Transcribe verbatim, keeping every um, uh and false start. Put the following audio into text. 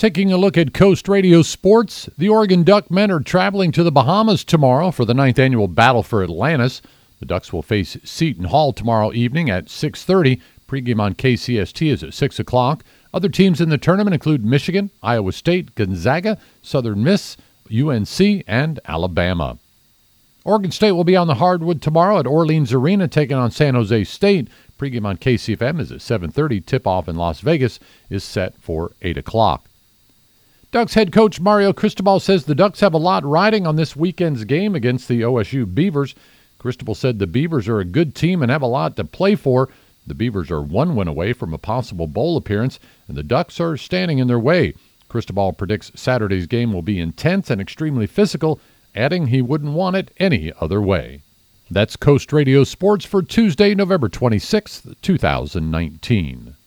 Taking a look at Coast Radio Sports, the Oregon Duck men are traveling to the Bahamas tomorrow for the ninth annual Battle for Atlantis. The Ducks will face Seton Hall tomorrow evening at six thirty. Pregame on K C S T is at six o'clock. Other teams in the tournament include Michigan, Iowa State, Gonzaga, Southern Miss, U N C, and Alabama. Oregon State will be on the hardwood tomorrow at Orleans Arena taking on San Jose State. Pregame on K C F M is at seven thirty. Tip-off in Las Vegas is set for eight o'clock. Ducks head coach Mario Cristobal says the Ducks have a lot riding on this weekend's game against the O S U Beavers. Cristobal said the Beavers are a good team and have a lot to play for. The Beavers are one win away from a possible bowl appearance, and the Ducks are standing in their way. Cristobal predicts Saturday's game will be intense and extremely physical, adding he wouldn't want it any other way. That's Coast Radio Sports for Tuesday, November twenty-sixth, two thousand nineteen.